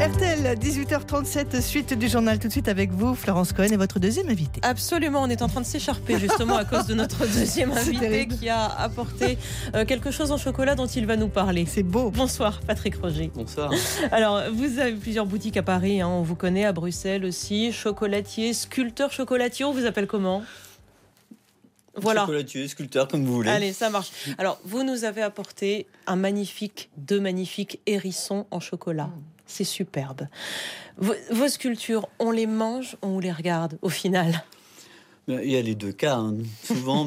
RTL, 18h37, suite du journal tout de suite avec vous, Florence Cohen et votre deuxième invité. Absolument, on est en train de s'écharper justement à cause de notre deuxième invité qui a apporté quelque chose en chocolat dont il va nous parler. C'est beau. Bonsoir Patrick Roger. Bonsoir. Alors, vous avez plusieurs boutiques à Paris, on vous connaît, à Bruxelles aussi, chocolatier, sculpteur chocolatier, on vous appelle comment ? Voilà. Chocolatier, sculpteur, comme vous voulez. Allez, ça marche. Alors, vous nous avez apporté deux magnifiques hérissons en chocolat. C'est superbe. Vos sculptures, on les mange, on les regarde au final. Il y a les deux cas, hein. Souvent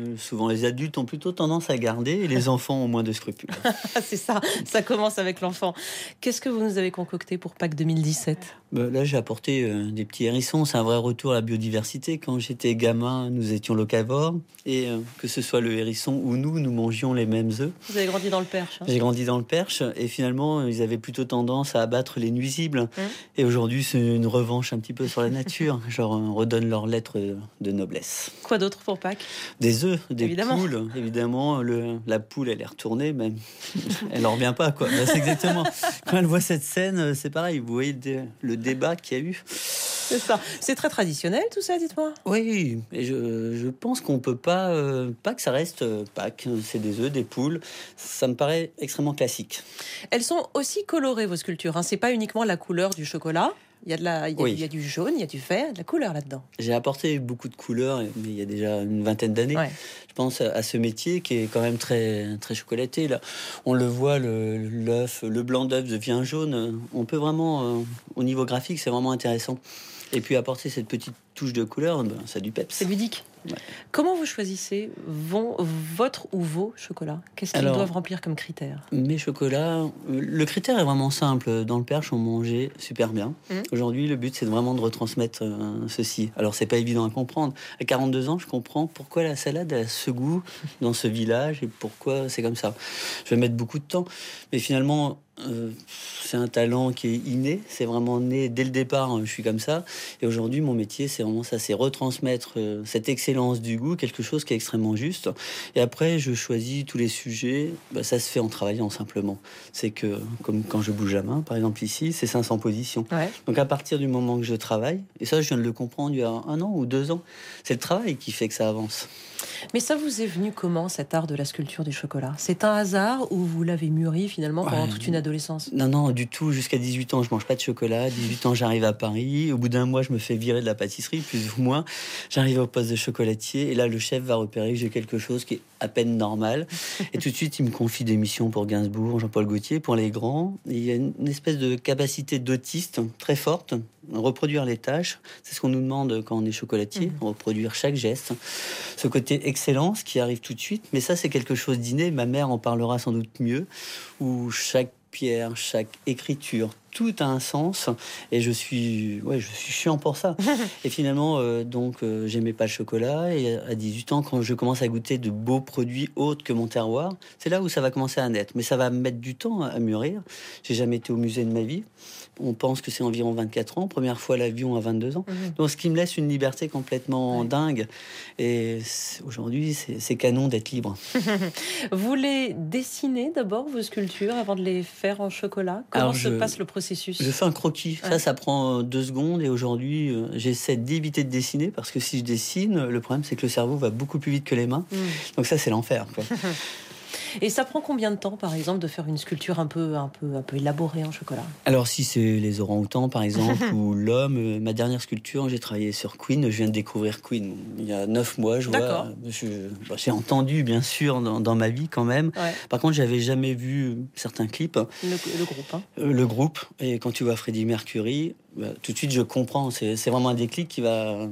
les adultes ont plutôt tendance à garder et les enfants ont moins de scrupules. C'est ça, ça commence avec l'enfant. Qu'est-ce que vous nous avez concocté pour Pâques 2017 ? Là, j'ai apporté des petits hérissons. C'est un vrai retour à la biodiversité. Quand j'étais gamin, nous étions locavores. Et que ce soit le hérisson ou nous mangions les mêmes œufs. Vous avez grandi dans le Perche, hein ? J'ai grandi dans le Perche. Et finalement, ils avaient plutôt tendance à abattre les nuisibles. Et aujourd'hui, c'est une revanche un petit peu sur la nature. Genre, on redonne leurs lettres de noblesse. Quoi d'autre pour Pâques ? Des œufs, des Évidemment. poules. Évidemment, la poule, elle est retournée, même. Elle n'en revient pas, quoi. Bah, c'est exactement. Quand elle voit cette scène, c'est pareil. Vous voyez le débat qu'il y a eu. C'est ça. C'est très traditionnel, tout ça, dites-moi. Oui, et je pense qu'on peut pas que ça reste Pâques. C'est des œufs, des poules. Ça me paraît extrêmement classique. Elles sont aussi colorées, vos sculptures, hein. C'est pas uniquement la couleur du chocolat. Il y a du jaune, il y a du vert, de la couleur là-dedans. J'ai apporté beaucoup de couleurs, mais il y a déjà une vingtaine d'années. Ouais. Je pense à ce métier qui est quand même très, très chocolaté. Là, on le voit, l'œuf, le blanc d'œuf devient jaune. On peut vraiment, au niveau graphique, c'est vraiment intéressant. Et puis apporter cette petite touche de couleur, ça a du peps. C'est ludique. Ouais. Comment vous choisissez votre ou vos chocolats ? Qu'est-ce qu'ils doivent remplir comme critères ? Mes chocolats, le critère est vraiment simple. Dans le Perche, on mangeait super bien. Aujourd'hui, le but, c'est vraiment de retransmettre ceci. Alors, c'est pas évident à comprendre. À 42 ans, je comprends pourquoi la salade a ce goût dans ce village et pourquoi c'est comme ça. Je vais mettre beaucoup de temps. Mais finalement, c'est un talent qui est inné. C'est vraiment né dès le départ. Je suis comme ça. Et aujourd'hui, mon métier, c'est vraiment ça. C'est retransmettre cette excellence du goût, quelque chose qui est extrêmement juste. Et après, je choisis tous les sujets. Ça se fait en travaillant simplement. C'est que, comme quand je bouge la main, par exemple ici, c'est 500 positions. Ouais. Donc à partir du moment que je travaille, et ça, je viens de le comprendre il y a 1 an ou 2 ans, c'est le travail qui fait que ça avance. Mais ça vous est venu comment, cet art de la sculpture du chocolat ? C'est un hasard ou vous l'avez mûri finalement pendant toute une adolescence ? Non, du tout. Jusqu'à 18 ans, je mange pas de chocolat. À 18 ans, j'arrive à Paris. Au bout d'1 mois, je me fais virer de la pâtisserie, plus ou moins. J'arrive au poste de chocolatier et là, le chef va repérer que j'ai quelque chose qui est à peine normal. Et tout de suite, il me confie des missions pour Gainsbourg, Jean-Paul Gaultier, pour les grands. Et il y a une espèce de capacité d'autiste très forte. Reproduire les tâches, c'est ce qu'on nous demande quand on est chocolatier, reproduire chaque geste. Ce côté excellence qui arrive tout de suite, mais ça c'est quelque chose d'inné, ma mère en parlera sans doute mieux, où chaque pierre, chaque écriture, tout a un sens et je suis chiant pour ça. Et finalement, j'aimais pas le chocolat et à 18 ans, quand je commence à goûter de beaux produits autres que mon terroir, c'est là où ça va commencer à naître. Mais ça va mettre du temps à mûrir. J'ai jamais été au musée de ma vie. On pense que c'est environ 24 ans. Première fois à l'avion à 22 ans. Donc, ce qui me laisse une liberté complètement dingue. Et aujourd'hui, c'est canon d'être libre. Vous les dessinez d'abord, vos sculptures, avant de les faire en chocolat ? Comment se passe le processus ? Je fais un croquis. Ça prend 2 secondes. Et aujourd'hui, j'essaie d'éviter de dessiner parce que si je dessine, le problème, c'est que le cerveau va beaucoup plus vite que les mains. Donc ça, c'est l'enfer, quoi. Et ça prend combien de temps, par exemple, de faire une sculpture un peu élaborée en chocolat ? Alors, si c'est les orang-outans, par exemple, ou l'homme, ma dernière sculpture, j'ai travaillé sur Queen. Je viens de découvrir Queen il y a 9 mois. J'ai entendu, bien sûr, dans ma vie, quand même. Ouais. Par contre, j'avais jamais vu certains clips. Le groupe, hein. Le groupe. Et quand tu vois Freddie Mercury, tout de suite, je comprends. C'est vraiment un déclic qui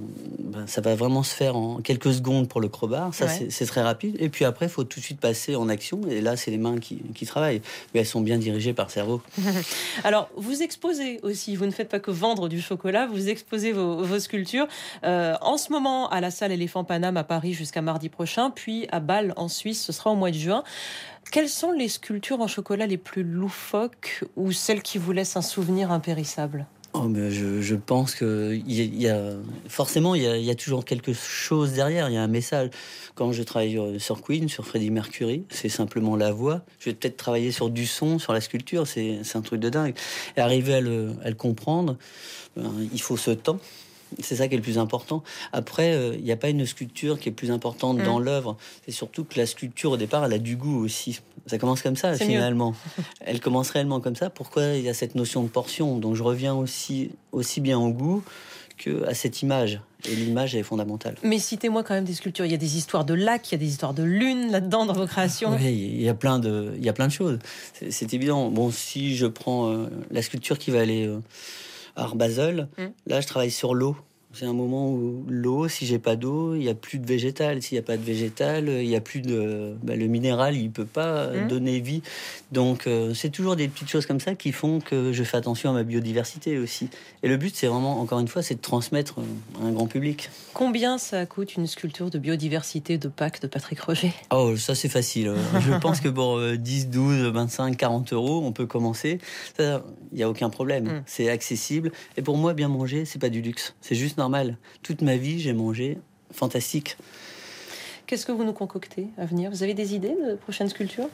ça va vraiment se faire en quelques secondes pour le crowbar. Ça, c'est très rapide. Et puis après, il faut tout de suite passer en action. Et là, c'est les mains qui travaillent. Mais elles sont bien dirigées par le cerveau. Alors, vous exposez aussi. Vous ne faites pas que vendre du chocolat. Vous exposez vos sculptures. En ce moment, à la salle Éléphant Paname à Paris jusqu'à mardi prochain. Puis à Bâle, en Suisse, ce sera au mois de juin. Quelles sont les sculptures en chocolat les plus loufoques ou celles qui vous laissent un souvenir impérissable ? Oh, mais je pense que forcément il y a toujours quelque chose derrière, il y a un message. Quand je travaille sur Queen, sur Freddie Mercury, c'est simplement la voix. Je vais peut-être travailler sur du son, sur la sculpture, c'est un truc de dingue. Et arriver à le comprendre, il faut ce temps. C'est ça qui est le plus important. Après, il n'y a pas une sculpture qui est plus importante dans l'œuvre. C'est surtout que la sculpture, au départ, elle a du goût aussi. Ça commence comme ça, finalement. Elle commence réellement comme ça. Pourquoi il y a cette notion de portion? Donc je reviens aussi bien au goût qu'à cette image. Et l'image est fondamentale. Mais citez-moi quand même des sculptures. Il y a des histoires de lacs, il y a des histoires de lune là-dedans dans vos créations. Oui, il y a plein de choses. C'est évident. Bon, si je prends la sculpture qui va aller à Art Basel, là, je travaille sur l'eau. C'est un moment où l'eau, si j'ai pas d'eau, il y a plus de végétal. S'il y a pas de végétal, il y a plus de le minéral, il peut pas donner vie. Donc c'est toujours des petites choses comme ça qui font que je fais attention à ma biodiversité aussi. Et le but, c'est vraiment, encore une fois, c'est de transmettre à un grand public. Combien ça coûte une sculpture de biodiversité de Pâques de Patrick Roger? Oh, ça c'est facile. Je pense que pour 10, 12, 25, 40 euros, on peut commencer. Il n'y a aucun problème. C'est accessible. Et pour moi, bien manger, c'est pas du luxe. C'est juste normal. Toute ma vie, j'ai mangé fantastique. Qu'est-ce que vous nous concoctez à venir? Vous avez des idées de prochaines sculptures?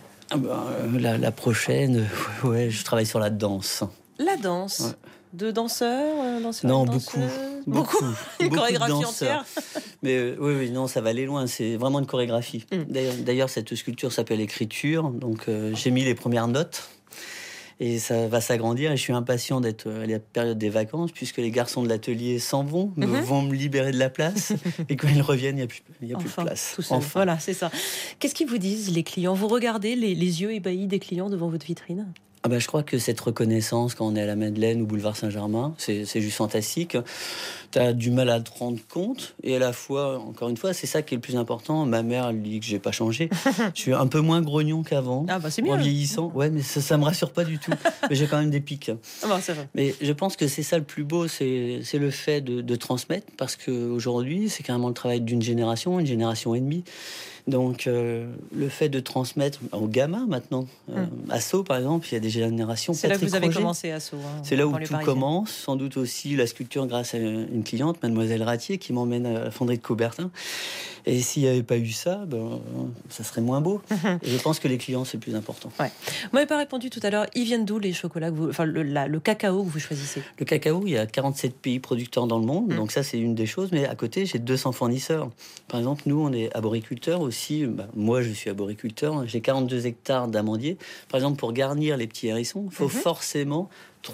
La prochaine, ouais, je travaille sur la danse. La danse? Ouais. De danseurs, non, beaucoup. Une chorégraphie entière. Mais oui, non, ça va aller loin. C'est vraiment une chorégraphie. D'ailleurs, cette sculpture s'appelle Écriture. Donc, j'ai mis les premières notes. Et ça va s'agrandir. Et je suis impatient d'être à la période des vacances, puisque les garçons de l'atelier s'en vont, vont me libérer de la place. Et quand ils reviennent, il n'y a plus de place. Enfin. Voilà, c'est ça. Qu'est-ce qu'ils vous disent, les clients? Vous regardez les yeux ébahis des clients devant votre vitrine? Je crois que cette reconnaissance, quand on est à la Madeleine ou boulevard Saint-Germain, c'est juste fantastique. Tu as du mal à te rendre compte. Et à la fois, encore une fois, c'est ça qui est le plus important. Ma mère, elle dit que j'ai pas changé. Je suis un peu moins grognon qu'avant. C'est mieux. En vieillissant. Ouais, mais ça me rassure pas du tout. Mais j'ai quand même des pics. C'est vrai. Mais je pense que c'est ça le plus beau, c'est le fait de transmettre. Parce qu'aujourd'hui, c'est carrément le travail d'une génération, une génération et demie. Donc, le fait de transmettre aux gamins maintenant, à Sceaux par exemple, il y a des générations. C'est là que vous avez commencé à Sceaux. C'est là où tout commence. Sans doute aussi la sculpture grâce à une cliente, Mademoiselle Ratier, qui m'emmène à la fonderie de Coubertin. Et s'il n'y avait pas eu ça, ça serait moins beau. Et je pense que les clients, c'est le plus important. Ouais. Vous m'avez pas répondu tout à l'heure. Ils viennent d'où les chocolats le cacao que vous choisissez? Le cacao, il y a 47 pays producteurs dans le monde. Donc ça, c'est une des choses. Mais à côté, j'ai 200 fournisseurs. Par exemple, nous, on est arboriculteurs aussi. Moi, je suis arboriculteur. J'ai 42 hectares d'amandiers. Par exemple, pour garnir les petits hérissons, il faut forcément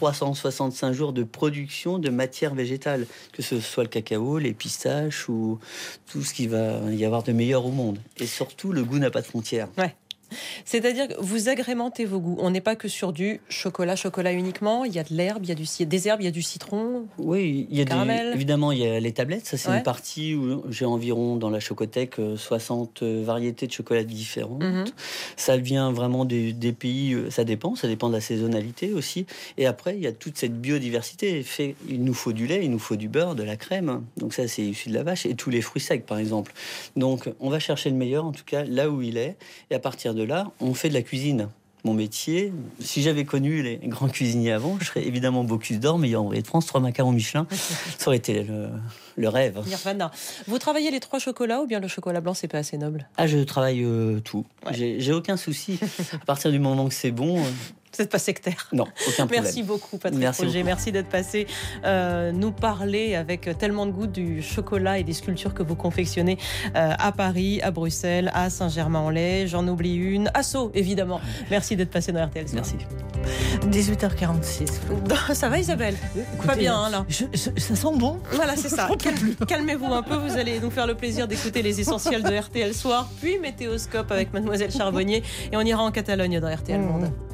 365 jours de production de matière végétale, que ce soit le cacao, les pistaches ou tout ce qui va y avoir de meilleur au monde. Et surtout, le goût n'a pas de frontières. Ouais. C'est-à-dire que vous agrémentez vos goûts. On n'est pas que sur du chocolat uniquement. Il y a de l'herbe, il y a des herbes, il y a du citron. Oui, il y a évidemment, il y a les tablettes. Ça, c'est une partie où j'ai environ dans la chocothèque 60 variétés de chocolat différentes. Ça vient vraiment des pays. Ça dépend de la saisonnalité aussi. Et après, il y a toute cette biodiversité. Il nous faut du lait, il nous faut du beurre, de la crème. Donc ça, c'est issu de la vache et tous les fruits secs, par exemple. Donc, on va chercher le meilleur, en tout cas là où il est. Et à partir de là, on fait de la cuisine. Mon métier, si j'avais connu les grands cuisiniers avant, je serais évidemment Bocuse d'Or, meilleur ouvrier de France, 3 macarons Michelin. Ça aurait été le rêve. Nirvana. Vous travaillez les 3 chocolats ou bien le chocolat blanc, c'est pas assez noble? Je travaille tout. Ouais. J'ai aucun souci. À partir du moment que c'est bon... Vous n'êtes pas sectaire. Non, aucun problème. Merci beaucoup, Patrick Roger. Merci d'être passé nous parler avec tellement de goût du chocolat et des sculptures que vous confectionnez à Paris, à Bruxelles, à Saint-Germain-en-Laye. J'en oublie une. À Sceaux, évidemment. Merci d'être passé dans RTL. Merci. 18h46. Ça va, Isabelle? Écoutez, pas bien, là. Ça sent bon. Voilà, c'est ça. Calmez-vous un peu. Vous allez nous faire le plaisir d'écouter les essentiels de RTL Soir, puis Météoscope avec Mademoiselle Charbonnier. Et on ira en Catalogne dans RTL Monde.